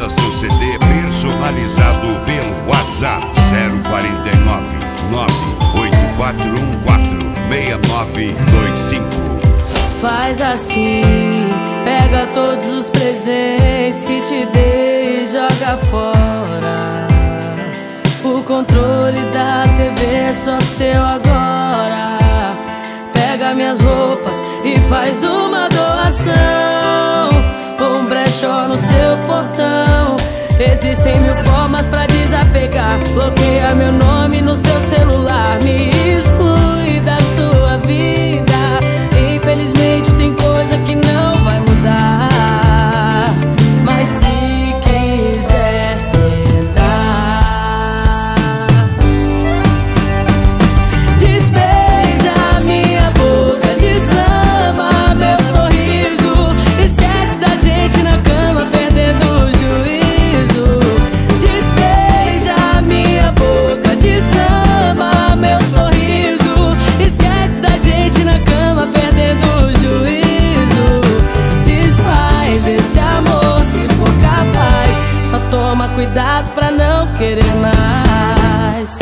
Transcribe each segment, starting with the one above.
Peça seu CD personalizado pelo WhatsApp 049 98414 6925. Faz assim, pega todos os presentes que te dei e joga fora. O controle da TV é só seu agora. Pega minhas roupas e faz uma doação, um brechó no seu portão. Existem mil formas pra desapegar. Bloqueia meu nome no seu celular, me exclui da sua vida. Infelizmente tem coisa que não vai mudar, mas se quiser tentar, desbeija minha boca, desama meu sorriso, esquece da gente na cama perdendo o juízo. Desbeija minha boca, desama meu sorriso, esquece da gente na cama perdendo o juízo. Desfaz esse amor se for capaz, só toma cuidado pra não querer mais.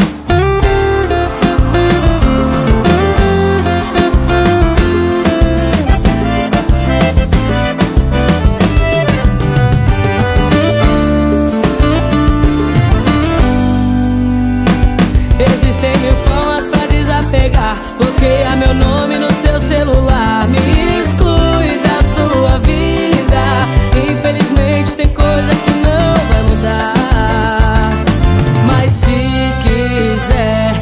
Existem mil formas pra desapegar. Bloqueia meu nome no seu celular, me exclui da sua vida. Infelizmente tem coisa que não vai mudar, mas se quiser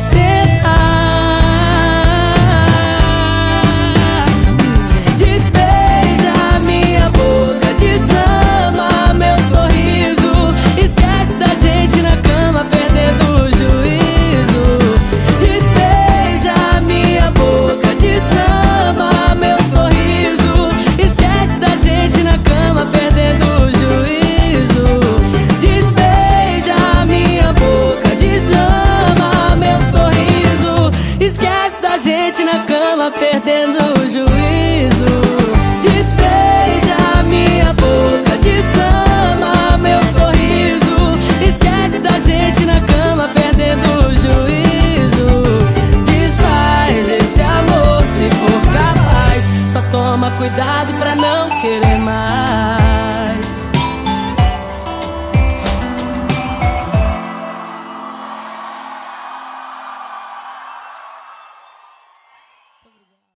tentar, desbeija minha boca, desama meu sorriso, esquece da gente na cama perdendo o juízo. Desbeija minha boca, desama meu sorriso, esquece da gente na cama perdendo o juízo. Desbeija minha boca, desama meu sorriso, esquece da gente na cama perdendo o juízo. Desbeija minha boca, desama meu sorriso, esquece da gente na cama perdendo o juízo. Desfaz esse amor se for capaz, só toma cuidado pra não querer mais. Muito obrigada.